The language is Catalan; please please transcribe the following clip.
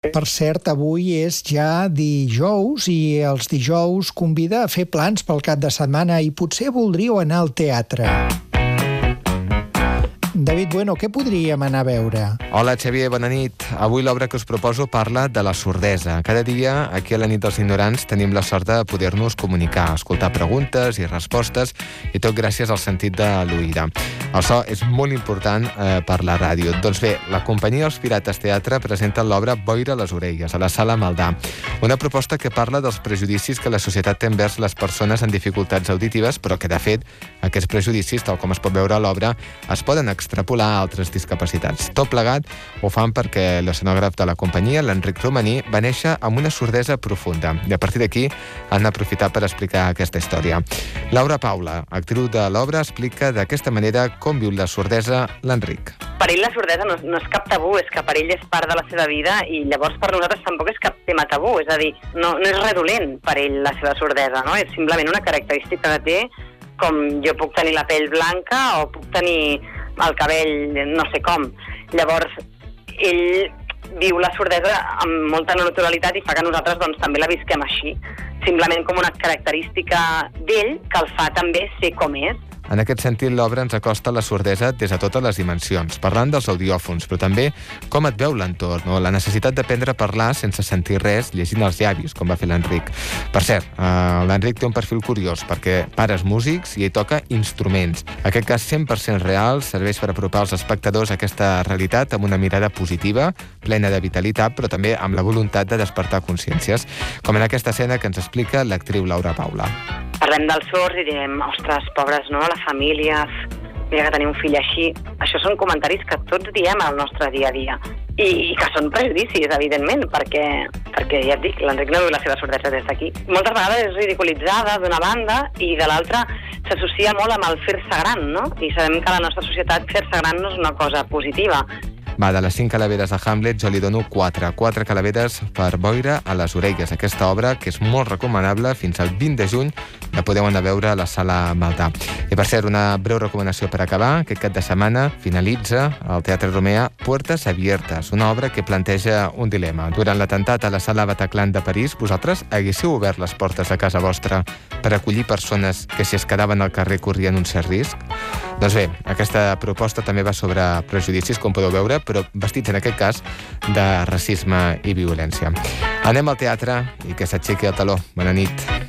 Per cert, avui és ja dijous i els dijous convida a fer plans pel cap de setmana i potser voldríeu anar al teatre. David Bueno, què podríem anar a veure? Hola, Xavier, bona nit. Avui l'obra que us proposo parla de la sordesa. Cada dia, aquí a la nit dels ignorants, tenim la sort de poder-nos comunicar, escoltar preguntes i respostes, i tot gràcies al sentit de l'oïda. El so és molt important per la ràdio. Doncs bé, la companyia Els Pirates Teatre presenta l'obra Boira a les orelles, a la Sala Maldà. Una proposta que parla dels prejudicis que la societat té envers les persones amb dificultats auditives, però que, de fet, aquests prejudicis, tal com es pot veure a l'obra, es poden extrapolar a altres discapacitats. Tot plegat ho fan perquè l'escenògraf de la companyia, l'Enric Romaní, va néixer amb una sordesa profunda. I a partir d'aquí han aprofitat per explicar aquesta història. Laura Paula, actriu de l'obra, explica d'aquesta manera com viu la sordesa l'Enric. Per ell la sordesa no és cap tabú, és que per ell és part de la seva vida i llavors per nosaltres tampoc és cap tema tabú, és a dir, no és redolent per ell la seva sordesa, no? És simplement una característica que té, com jo puc tenir la pell blanca o puc tenir el cabell no sé com. Llavors, ell viu la sordesa amb molta naturalitat i fa que nosaltres doncs, també la visquem així, simplement com una característica d'ell que el fa també ser com és. En aquest sentit, l'obra ens acosta a la sordesa des de totes les dimensions, parlant dels audiòfons, però també com et veu l'entorn, o la necessitat d'aprendre a parlar sense sentir res, llegint els llavis, com va fer l'Enric. Per cert, l'Enric té un perfil curiós, perquè pares músics i ell toca instruments. Aquest cas 100% real serveix per apropar els espectadors a aquesta realitat amb una mirada positiva, plena de vitalitat, però també amb la voluntat de despertar consciències, com en aquesta escena que ens explica l'actriu Laura Paula. Parlem dels sords i direm, ostres, pobres, no?, la família, mira que tenir un fill així. Això són comentaris que tots diem al nostre dia a dia. I que són prejudicis, evidentment, perquè ja et dic, l'Enric no viu la seva sordesa des d'aquí. Moltes vegades és ridiculitzada d'una banda i de l'altra s'associa molt amb el fer-se gran, no? I sabem que a la nostra societat fer-se gran no és una cosa positiva. Va, de les 5 calaveres de Hamlet jo li dono 4 calaveres per Boira a les orelles. Aquesta obra, que és molt recomanable, fins al 20 de juny la podeu anar a veure a la Sala Maldà. I per cert, una breu recomanació per acabar. Aquest cap de setmana finalitza al Teatre Romea Puertas Abiertas, una obra que planteja un dilema. Durant l'atemptat a la Sala Bataclan de París, vosaltres haguéssiu obert les portes de casa vostra per acollir persones que si es quedaven al carrer corrien un cert risc? Doncs bé, aquesta proposta també va sobre prejudicis, com podeu veure, però vestits en aquest cas de racisme i violència. Anem al teatre i que s'aixequi el taló. Bona nit.